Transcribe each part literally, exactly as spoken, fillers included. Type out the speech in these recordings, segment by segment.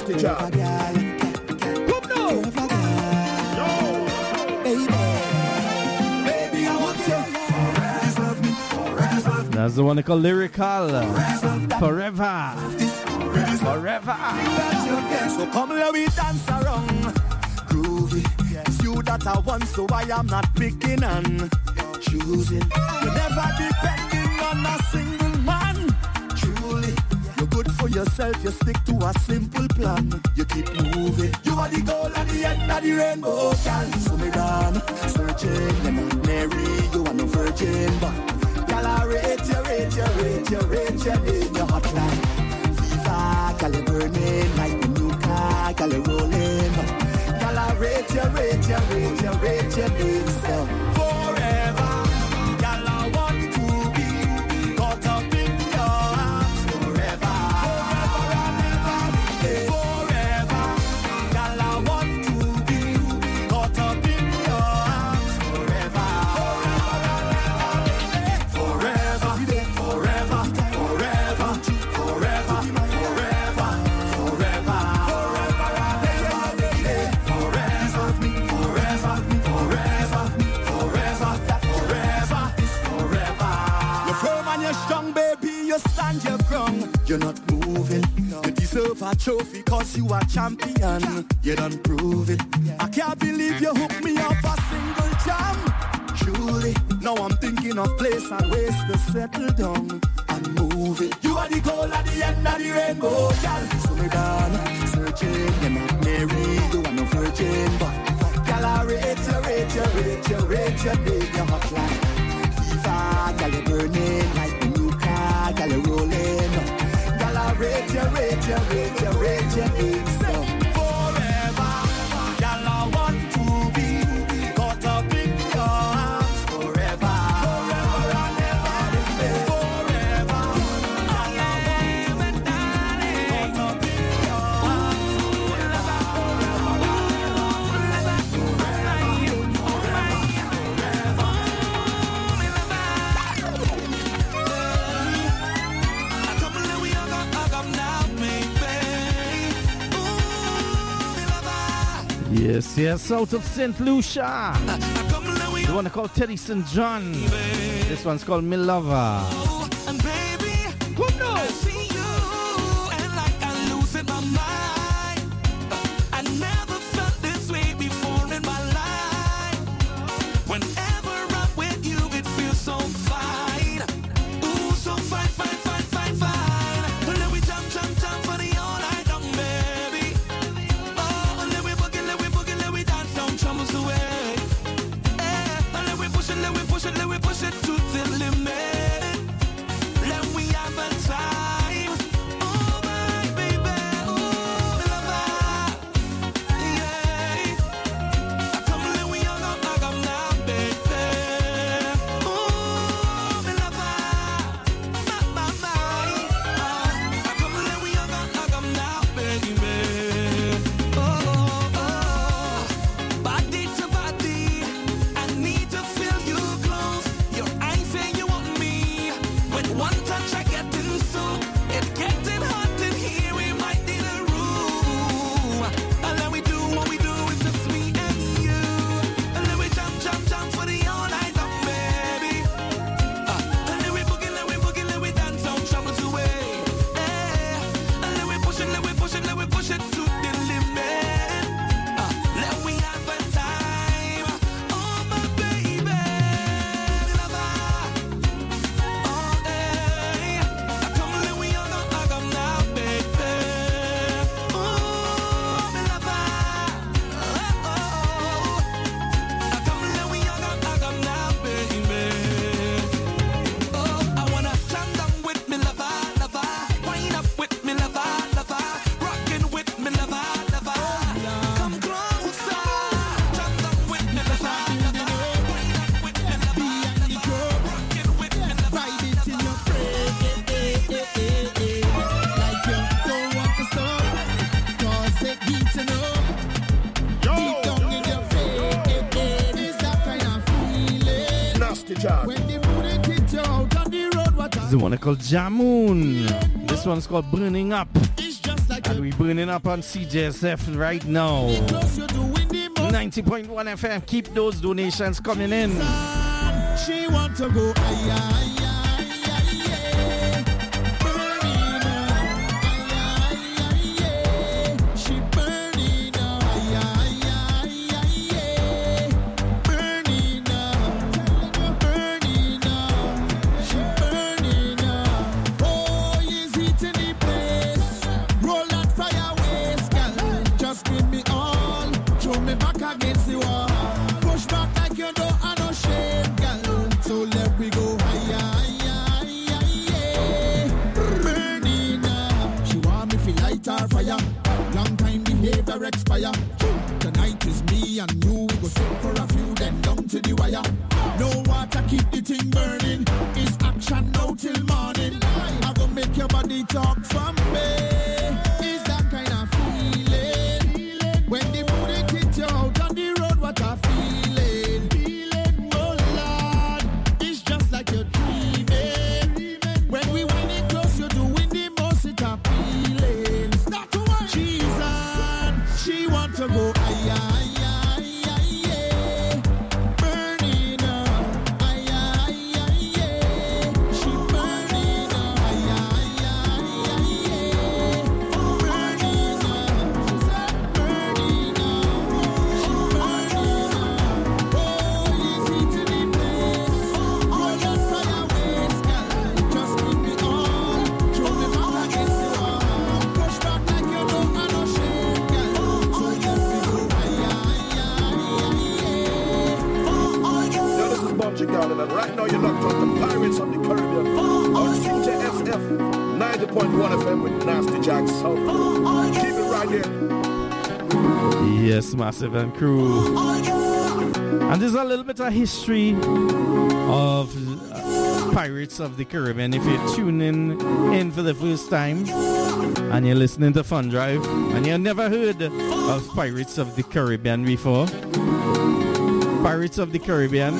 Nasty job. Come now. Yo. Baby. Baby, I want you. Deserve me. Deserve me. That's the one they call Lyrical. Forever. Forever. So come let me dance around. Groovy. It's you that I want, so I am not picking and choosing. You're never depending on a single man. Truly, you're good for yourself. You stick to a simple plan. You keep moving. You are the goal at the end of the rainbow. Girl, so me down, searching. You're not married, you are no virgin, but girl, I rate you, rate you, rate you, rate you in your hotline. Fever, girl, you burning like the new car. Girl, you rolling. Girl, I rate you, rate you, rate you, rate you in so forever. Girl, I want to be caught up in your arms forever. Forever and ever. Forever. Girl, I want to be caught up in your arms forever. Forever and ever. Forever. Forever. Forever. Forever. Forever. Stand your ground, you're not moving. You deserve a trophy cause you are champion. You done prove it. I can't believe you hooked me up a single jam. Truly, now I'm thinking of place and ways to settle down and move it. You are the goal at the end of the rainbow, girl. So me down, searching. You're not married, you are no virgin, but girl, I rate you, rate you, rate you, rate you, baby, your hotline. Fever, girl, you're burning like the new car, girl, you're rolling. Girl, I rate you, rate you, rate you, rate you, in so forever. Girl, I want to be caught up in your arms forever. Forever and ever. Forever. Girl, I want to be caught up in your arms forever. Yes, yes, out of Saint Lucia. The one called Teddy Saint John. This one's called Me Lover. And baby, come now. I see you and like I'm losing my mind. I never felt this way before in my life. Whenever I'm with you, it feels so fine. Ooh, so fine, fine, fine, fine, fine. Well, let me jump, jump, jump for the all night long, baby. Oh, let me boogie, let me boogie, let me dance down troubles away. Eh, let me push it, let me push it, let me push it to the limit. Let me have a time. Oh, my baby, oh, me lover. Yeah. Come let me hug up, hug up now, baby. Oh, me lover. My, my, my. Uh, come let me hug up, hug up now, baby. Oh, oh, oh. Body to body, I need to feel you close. Your eyes say you want me. With one touch I get in so it's getting hot in here. We might need a room. And let me do what we do. It's just me and you. And let me jump, jump, jump for the all night long, baby. Uh, and let me boogie, let me boogie, let me dance down troubles away. Eh, and let me push it, let me push it, let me push it to the limit. Uh, let me have a time. Oh, my baby, lover. Oh, eh. Come let me hug up, hug up now, baby. Oh, me lover. Oh, oh, oh. Come let me hug up, hug up now, baby. Oh, I wanna jam down with me lover, lover. Wind up with me lover, lover. Rockin' with me lover, lover. Come closer. Jam down with me lover, lover. Wind up with me lover, lover. Rockin' with me lover, Ride it in your brain, eh, eh, eh, eh, eh. Like you don't want to stop, cause it needs to know. Deep down in your brain, eh, eh, is that kind of feeling. Nasty job. When the mood it hit you out on the road, what The one called Jamoon. This one's called Burning Up. is just like And we burning up on C J S F right now. close you're doing the most. ninety point one F M. Keep those donations coming in. She want to go ay ay ay ay burning up ay ay ay she burning up ay ay ay burning up burning up she burning up oh he's heating the place roll that fire waste girl just give me all throw me back against the wall push back like you don't have no shame girl so let we go higher, higher, higher, burning up. She want me feel light or fire. Long time behavior expire. Tonight is me and you. We go sit for a few, then down to the wire. No water, keep the thing burning. It's action now till morning. I go make your body talk from me. Is that kind of feeling? When the booty hit you out on the road, what a feeling. Feeling, oh Lord. It's just like you're dreaming. When we wind it close, you're doing the most, it's appealing. Start to work. She's on. She want to go ay ay ay ay ay burning up ay ay ay ay she burning up ay ay ay ay burning up she said burning up she burning up oh he's heating the place roll that fire waste girl just give me all throw me back against the wall push back like you don't have no shame girl so let me go ay ay ay Yo, this is Bungie Garden, and right now you're locked on the Pirates of the Caribbean on C J S F ninety point one F M with Nasty Jack South. Keep it right there. Yes, Massive and Crew. And there's a little bit of history of uh, Pirates of the Caribbean. If you're tuning in for the first time and you're listening to Fun Drive and you've never heard of Pirates of the Caribbean before, Pirates of the Caribbean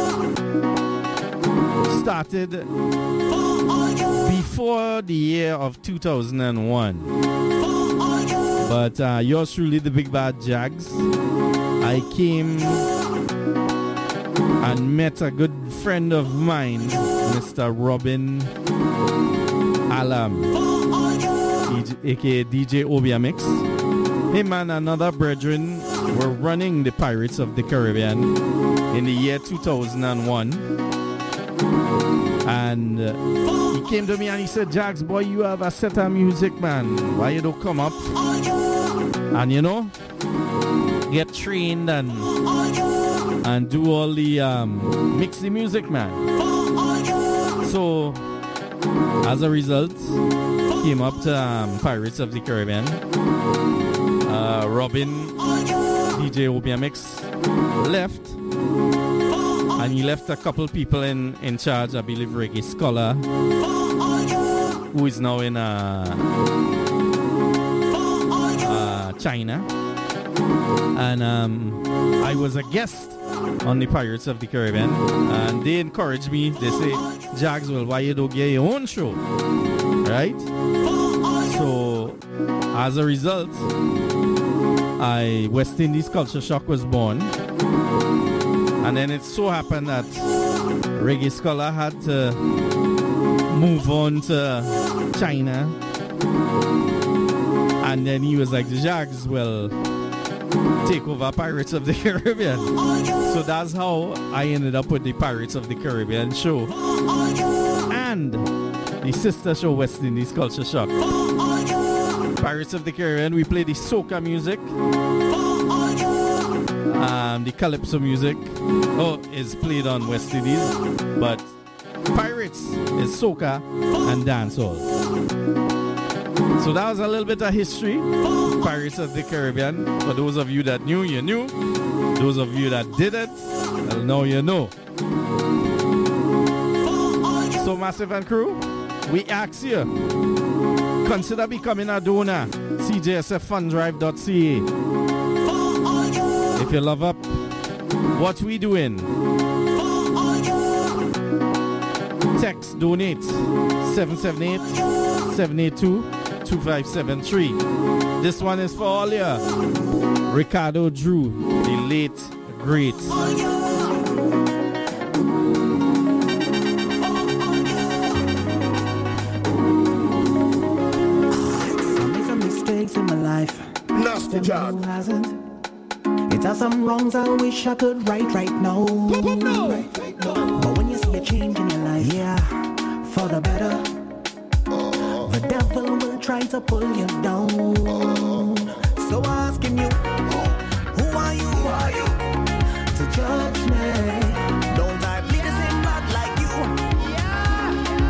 started before the year of two thousand one. But uh, yours truly, the Big Bad Jags, I came and met a good friend of mine, Mister Robin Alam, aka D J Obia Mix. Him and another brethren were running the Pirates of the Caribbean in the year two thousand one. And uh, he came to me and he said, Jags, boy, you have a set of music, man. Why you don't come up and, you know, get trained and and do all the um, mix the music, man. So, as a result, came up to um, Pirates of the Caribbean. Uh, Robin, D J Obia Mix, left. And he left a couple people in, in charge, I believe Reggae Scholar, who is now in uh, uh, China. And um, I was a guest on the Pirates of the Caribbean. And they encouraged me. They say, Jags, well, why you don't get your own show? Right? So, as a result, I West Indies Culture Shock was born. And then it so happened that Reggae Scholar had to move on to China. And then he was like, the Jags will take over Pirates of the Caribbean. So that's how I ended up with the Pirates of the Caribbean show. And the sister show, West Indies Culture Shock. Pirates of the Caribbean, we play the soca music. Um, the calypso music oh, is played on West Indies, but Pirates is soca and dancehall. So that was a little bit of history. Pirates of the Caribbean. For those of you that knew, you knew. Those of you that didn't, well, now you know. So Massive and Crew, we ask you, consider becoming a donor. C J S F fund drive dot C A. If you love up what we doing, text donate seven seven eight, seven eight two, two five seven three. This one is for all ya. Ricardo Drew, the late, great. Some mistakes in my life. Nasty Jack. It has some wrongs I wish I could right right now. But when you see a change in your life, yeah, for the better, the devil will try to pull you down. So asking you, who are you? Who are you to judge me? Don't I bleed the same blood like you? Yeah.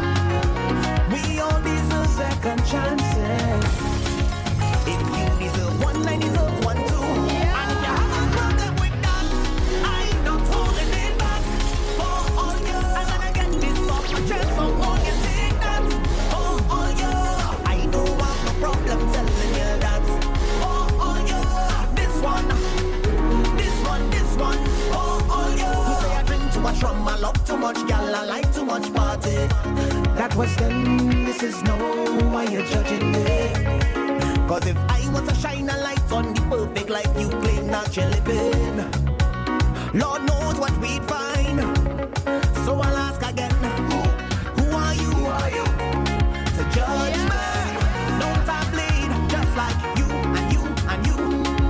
We all deserve second chances. If you deserve one, I deserve one too. Yeah. And if you have a problem with that, I'm not holding it back. For all you, I'm gonna get this off my chest. For all you take that. For all you, I don't have no problem telling you that. For all you, this one, this one, this one. For all you, you say I drink too much rum, I love too much gal, I like too much party. That was then, this is no, why you judging me? Cause if I was a shine a light on the perfect life you claim that you're living, Lord knows what we'd find. So I'll ask again, who are you, who are you to judge me? Don't I bleed just like you and you and you?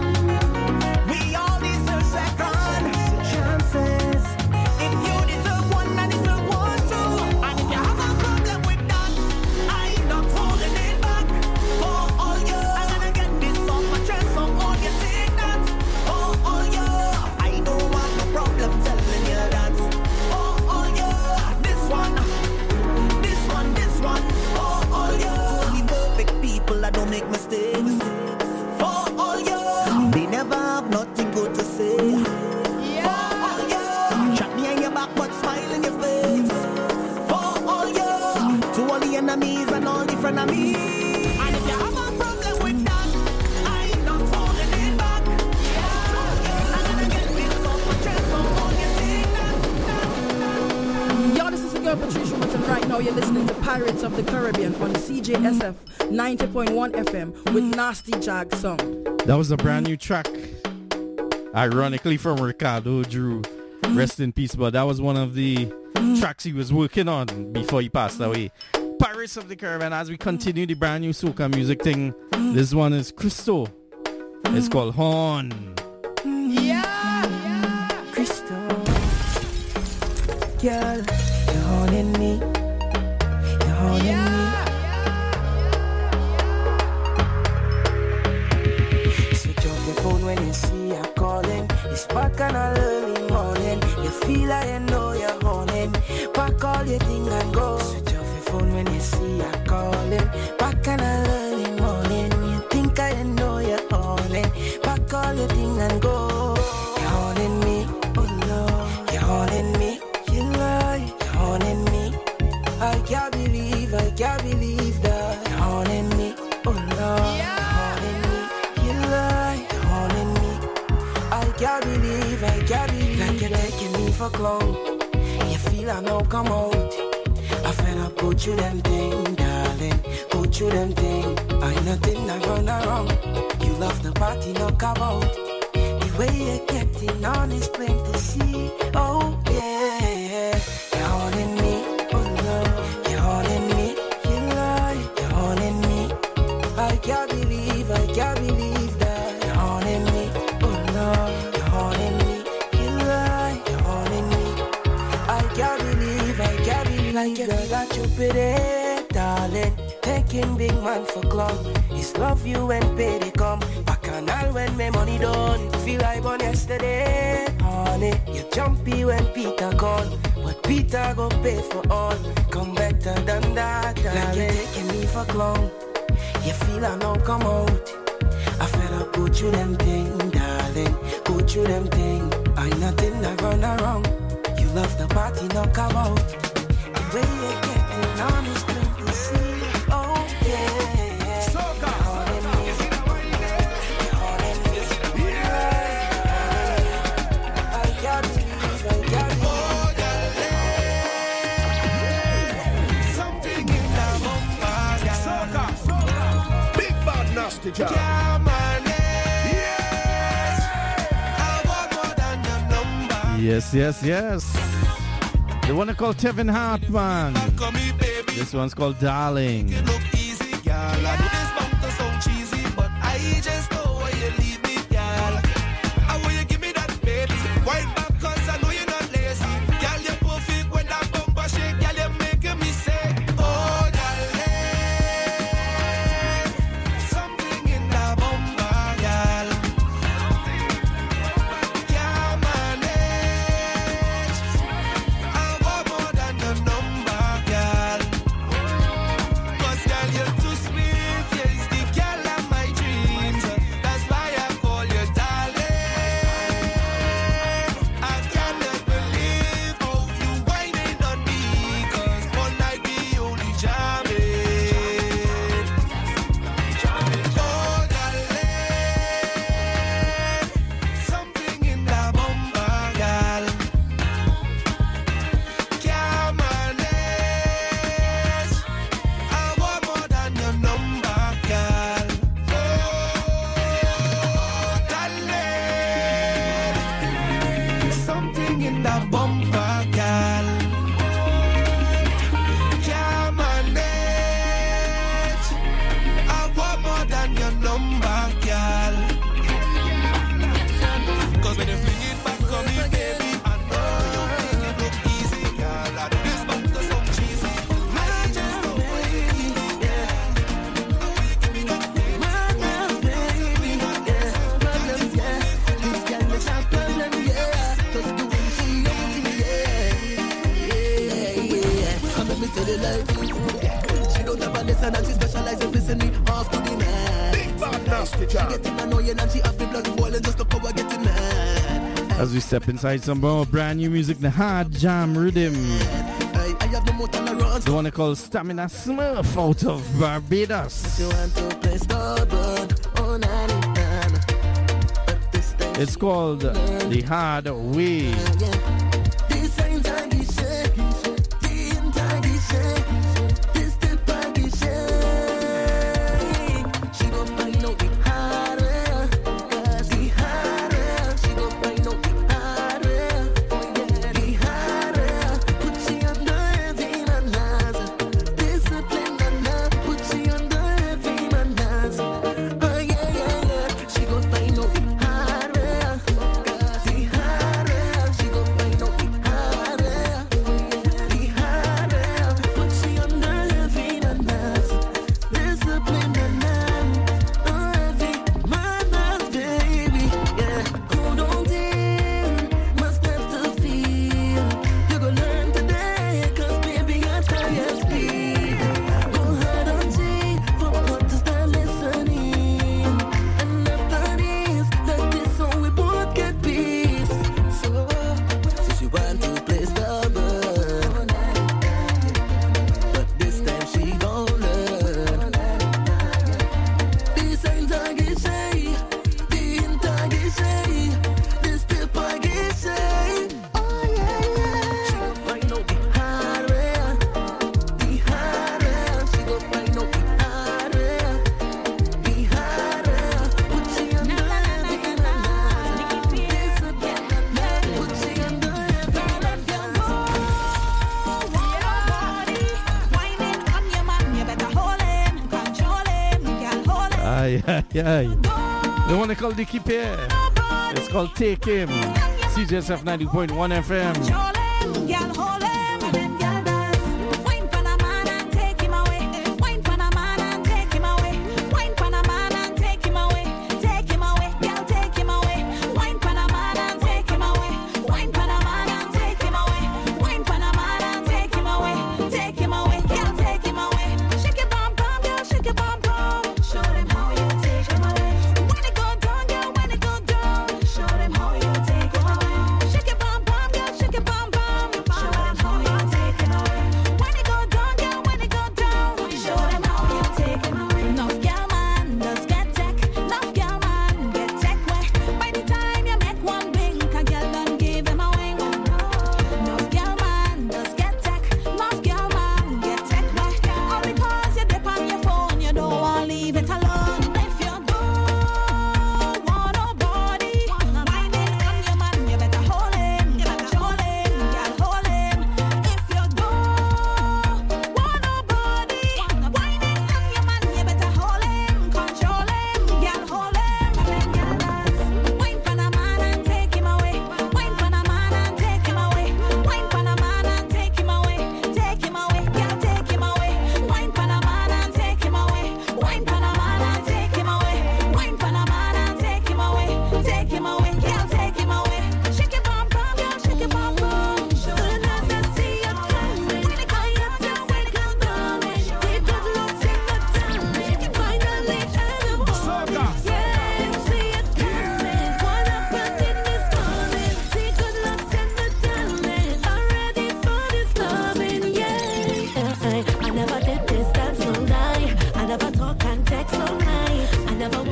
We all deserve second chances. If you deserve one, I deserve one too. And if you have a problem with that, I'm not holding it back. For all you, I'm gonna get this off my chest. So all you take that. For all you, I don't want no problem telling you that. For all you, this one, this one, this one. For all you, only perfect people that don't make mistakes. For all you, they never have nothing good to say. For all you, shut me on your back but smile in your face. For all you, to all the enemies and all the frenemies. And if you have a problem with that, I'm not holding it back. Yeah. I'm gonna get this off my chest. So all you take that. Yo, this is the girl Patricia Wilson. Right now, you're listening to Pirates of the Caribbean on C J S F ninety point one F M with Nasty Jag song. That was a brand new track, ironically from Ricardo Drew. Rest in peace, but that was one of the tracks he was working on before he passed away. Pirates of the Caribbean, as we continue the brand new soca music thing, this one is Crystal. It's called Horn. Crystal, girl, you're haunting me. You're haunting me. Switch off your phone when you see her calling. It's back on a early morning. You feel like you know you're haunting. Pack all your thing and go. Switch off your phone when you see her calling. Back on a early morning. You think I know you're haunting. Pack all your thing and go. You're haunting me. Oh Lord. You're haunting me. You lie. You're haunting me. I can't believe, I can't believe that. You're haunting me. Oh Lord. You're haunting me. You lie. You're haunting me. I can't believe, I can't believe like you're taking me for clown. You feel I know come out. I fed up, go through them thing, darling. Go through them thing. I nothing I run around. You love the party, no come out. The way you're getting on is plain to see. Oh yeah. You're haunting me, oh Lord. You're haunting me, you lie. You're haunting me. I can't believe, I can't believe that. You're haunting me, oh Lord. You're haunting me, you lie. You're haunting me. I can't believe, I can't believe like you feel like you pretty, darling. Taking big man for club. It's love you when pay they come. Back and all when my money done. Feel like born yesterday, honey. You jumpy when Peter gone, but Peter go pay for all. Come better than that, darling. Like you taking me for clown. You feel I know come out. I fed up, go through them thing, darling. Go through them thing. I nothing I run around. You love the party, no come out. The way you getting on is plain to see. Oh yeah. Soca. You're haunting me. You're haunting me. I can't believe, I can't believe. Something in the bumper. Soca. Nasty Jack. Can't manage. I want more than your number. Yes, yes, yes. The one called Tevin Hart, man. Call me baby. This one's called Darling. It look easy, girl. I know this bump to sound cheesy, but I just know where you leave me, girl. I want you give me that, baby. Wind back, cause I know you're not lazy. Girl, you're perfect when that bumper shake. Girl, you're making me say, oh, darling. Something in that bumper, girl. Can't manage. I want more than your number, girl. Cause girl, you're too sweet. Yes, the girl of my dreams. That's why I call you darling. I cannot believe how you whining on me. Cause one night we only jamming. Oh, darling. Something in that bumper, girl. Can't manage. I want more than your number, girl. Oh, darling. Something in that bumper, girl. Can't manage. I want more than your number, girl. Cause when you fling it back on me, baby, I know you make it look easy, girl. I know this bump to some cheesy. I just know where you leave me, yeah. I want you give me that, baby. She don't have a lesson and she specializes in pissing me off to the man. Big bad Nasty Jack. Getting annoying and she have the blood boiling just to cover getting mad. As we step inside some more brand new music, the hard jam rhythm. I, I have no more tolerance. The one called Stamina Smurf out of Barbados. You want to play stubborn, oh na na na. But this time It's called The Hard Way. this ain't taggy shit. This ain't taggy shit. This the taggy shit. She gon' find out the hard way. The hard way. She gon' find out the hard way. The hard way. Put she under heavy manners. Discipline and love. Put she under heavy manners. Oh yeah, yeah, yeah. She gon' find out the hard way. The hard way. She gon' find out the hard way. The hard way. Put she under heavy manners. Discipline and love. Oh, heavy manners, baby. Yeah. Hold on dear. Must have to feel. You gon' learn today. Cause baby, I tell you speed. Go hard on G. For what to start listening. And after this, like this song we both get peace. So, so she want to play stubborn. But this time she gon' learn. This ain't taggy shay. This ain't taggy shay. This the paggy shay. Oh yeah, yeah. She gon' find out the hard way. The hard way. She gon' find out the hard way. The hard way. Put she under heavy manners. Discipline and love. Put she under heavy Aye, aye, aye. The one called Dicky Pierre. It's called Take Him. C J S F ninety point one F M. Show them how you take him away. When it go down, girl, when it go down, show them how you take him away. Shake it, bum bum, girl, shake it, bum bum. Show them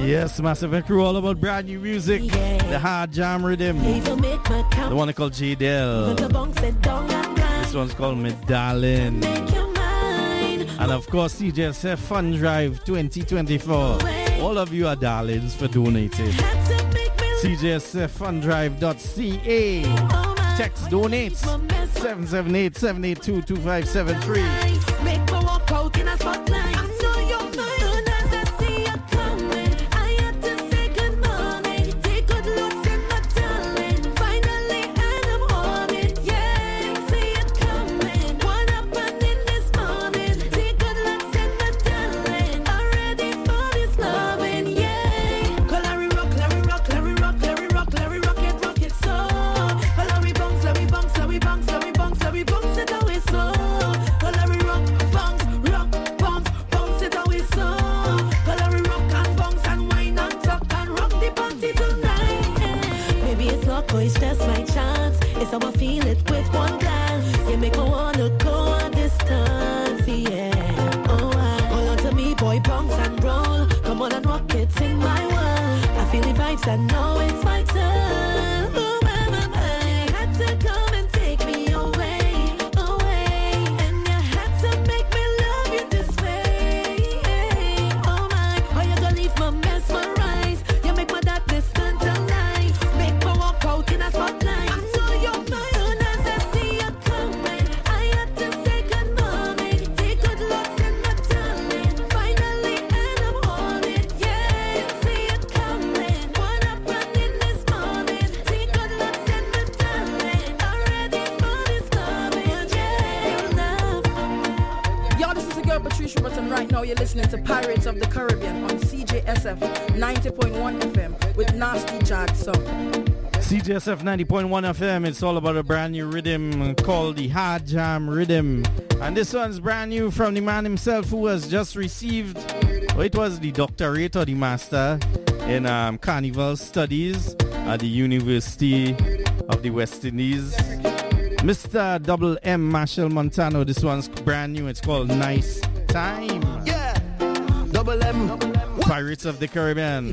Yes, Massive and Crew, all about brand new music. The hard jam rhythm. The one called J Del. This one's called Medallion. And of course, C J S F Fund Drive twenty twenty-four. All of you are darlings for donating. C J S F Fund Drive dot C A. Text donates seven seven eight, seven eight two, two five seven three. Make me walk out in a spotlight. I know you're mine as I see you coming. I had to say good morning. Take good looks in my darling. Finally, and I'm on it. Yeah, see you coming. What happened in this morning? Take good looks in my darling. I'm ready for this loving. Yeah, call Larry rock, Larry rock, Larry rock, Larry rock, Larry rock it, rock it so. Call Larry bounce, Larry bounce, Larry bounce, Larry bounce, Larry bounce it away so. Call Larry rock, bounce, rock, bounce, bounce it away so. Call Larry rock and bounce and wine and talk and rock the party tonight. Maybe it's luck or it's just my chance. It's how I feel it with one glance. You make me wanna go a distance, yeah. Oh, I hold on to me, boy, bounce and roll. Come on and rock it in my world. I feel the vibes, I know it's my turn. Ooh, my, my, my. Had to come and take me away, away. And you had to make me love you this way. Oh my, how you gonna leave me mesmerized? You make my darkness turn to light. Make me walk out in a spotlight. I know you're mine as I see you coming. I had to say good morning. Take good looks in my darling. Finally, and I'm on it. Yeah, see it coming. What happened in this morning? Take good looks in my darling. I'm ready for this loving. Yeah, love. Yo, this is the girl Patricia Button. Right now, you're listening to Pirates of the Caribbean on C J S F ninety point one F M with Nasty Jag song. C J S F ninety point one F M. It's all about a brand new rhythm called the Hard Jam Rhythm. And this one's brand new from the man himself who has just received, well, it was the doctorate or the master in um, Carnival Studies at the University of the West Indies. Mister Double M Marshall Montano. This one's brand new. It's called Nice Time. Yeah, double M. Pirates of the Caribbean.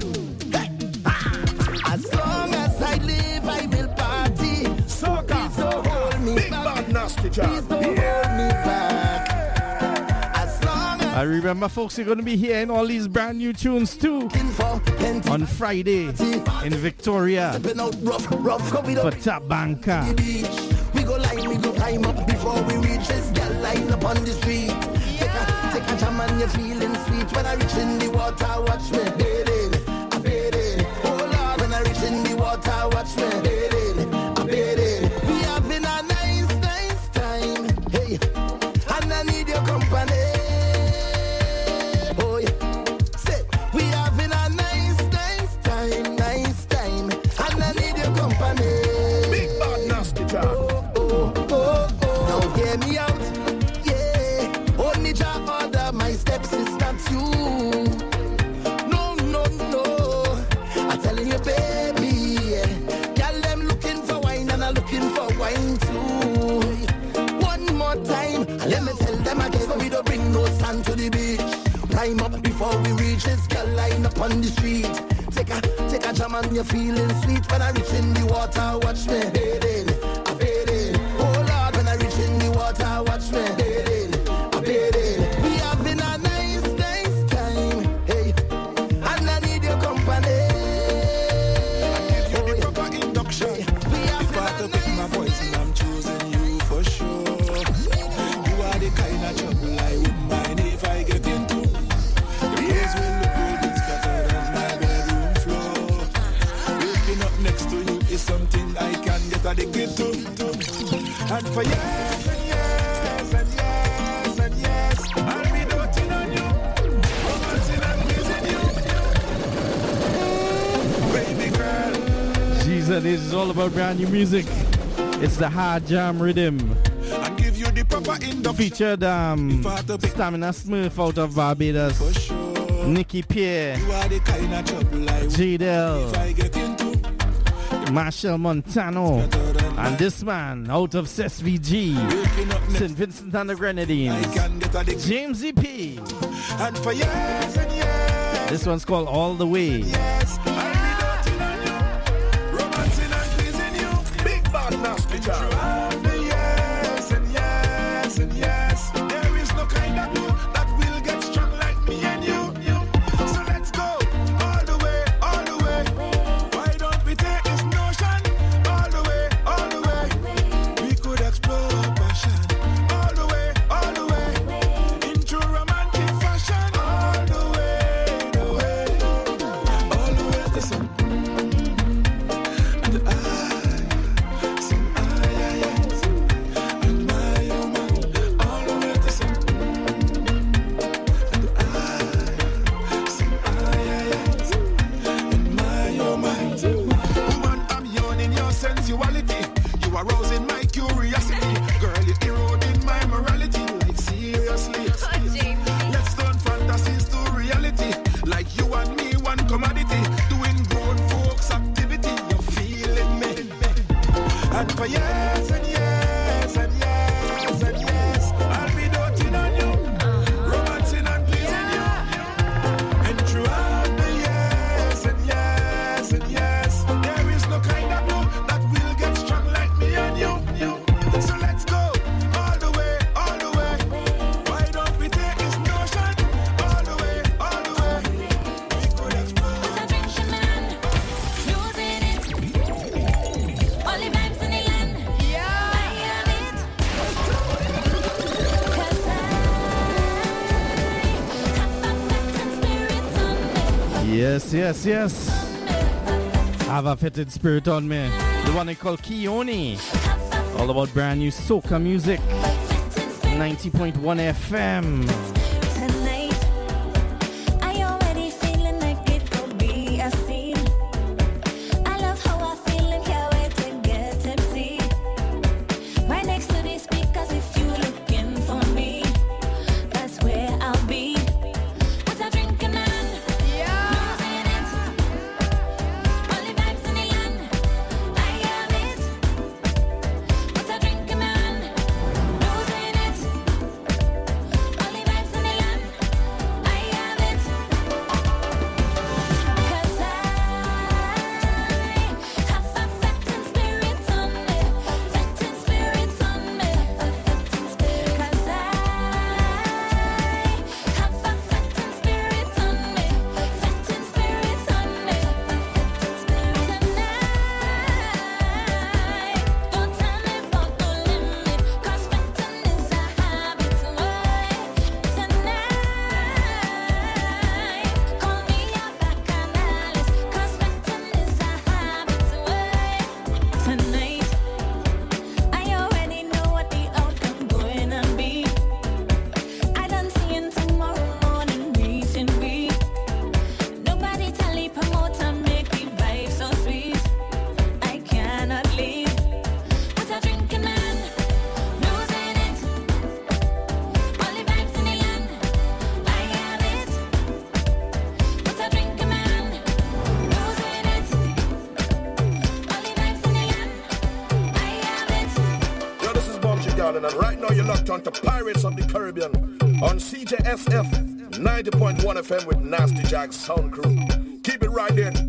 As long as I live, I will party. Please don't hold me Big back. bad nasty job. Please don't hold me back. As long as I remember, folks, you're going to be hearing all these brand new tunes too looking for plenty on Friday in Victoria been out rough, rough, come for up Tabanka. the beach. We go line, we go climb up before we reach this girl line up on the street. Take a, take a jam and you're feeling sweet. When I reach in the water, watch me bathing, I'm bathing. Oh Lord, when I reach in the water, watch me bathing, I'm bathing. We having a nice, nice time, hey, and I need your company. Oh yeah, say we having a nice, nice time, nice time, and I need your company. Big bad nasty job. Oh, oh, oh, oh. Now hear me out, yeah. Only Jah order my steps, it's not you. No, no, no. I'm telling you, baby, yeah. Girl, them looking for wine and I'm looking for wine too. One more time, and let me tell them again, so we don't bring no sand to the beach. Climb up before we reach this girl line up on the street. Take a, take a jam and you're feeling sweet. When I reach in the water, watch me bathing, I'm bathing. Oh Lord, when I reach in the water, watch me bathing, I'm bathing. We having a nice, nice time, hey, and I need your company. Give you the proper induction. We If I having have a to pick my nice, poison, I'm choosing you for sure. You are the kind of trouble I wouldn't mind if I get into. Your clothes will look good and scattered on my bedroom floor. Waking up next to you is something I can get addicted to. And for years and years and years and years, I'll be doting on you, romancing and pleasing you. Baby girl. Jesus, this is all about brand new music. It's the Hard Jam Rhythm. And give you the proper induction Featured um, Stamina Smurf out of Barbados, for sure. Nikki Pierre, You are the kind of trouble I would J Del, if I get into. Marshall Montano, and this man out of S S V G, Waking up next, Saint Vincent and the I Grenadines, can get addicted. James E P. And for years and years This one's called All the Way. Yes, I'll be doting on you, romancing and pleasing you. Big bad nasty child. Throughout the yes and yes and yes, there is no kind of glue that will get strong like me and you. you. So let's go all the way, all the way. Why don't we take this notion all the way, all the way? We could explore our passion all the way, all the way. In true romantic fashion all the way, the way, all the way to some. And I, some I, yes, and my, oh my, all the way to some. And I, some I, yes, and my, oh my. Woman, I'm yawning your sensuality. You are rousing my curiosity. Girl, you're eroding my morality. Like seriously. Let's turn fantasies to reality. Like you and me, one commodity. Doing grown folks activity. You're feeling me. And for yes and yes and yes and yes, I'll be doting on you, romancing and pleasing you. And throughout the yes and yes and yes, there is no kind of glue that will get strong like me and you. you. So let's go all the way, all the way. Why don't we take this notion all the way, all the way? We could explore. Yes, yes, yes. Have a fitted spirit on me. The one they call Keone. All about brand new soca music. ninety point one F M. Tonight, I already feeling like it could be a scene. I love how I feel and can't wait to get tipsy. Right next to these speakers, if you looking for me, that's where I'll be. What I drinking on? Losing it. Only vibes in the land. I have it. What I drinking on? Losing it. Only vibes in the land. I have it. 'Cause I have a fetting spirit on me. Fetting spirit on me. Fetting spirit. 'Cause I have a fetting spirit on me. Fetting spirit on me. Fetting spirit. Tonight, don't tell me about the limit. 'Cause fetting is a habit. Why? Tonight, call me a bacchanalist. 'Cause fetting is a habit. Why? Tonight, I already know what the outcome gonna be. I done seen tomorrow morning reason we. Nobody tell the promoter make the vibe so sweet. I cannot leave. What I drinking on? Losing it. Only vibes in the land. I have it. What I drinking on? Losing it. Only vibes in the land. I have it. Yo, this is Bumpy Garden, and right now you're locked on to Pirates of the Caribbean on C J S F ninety point one F M with Nasty Jack Sound Crew. Keep it right there.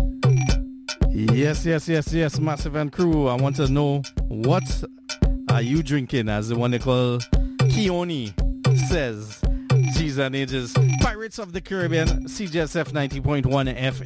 Yes, yes, yes, yes, Massive and crew. I want to know, what are you drinking, as the one they call Keone says. G's and ages. Pirates of the Caribbean, C J S F ninety point one F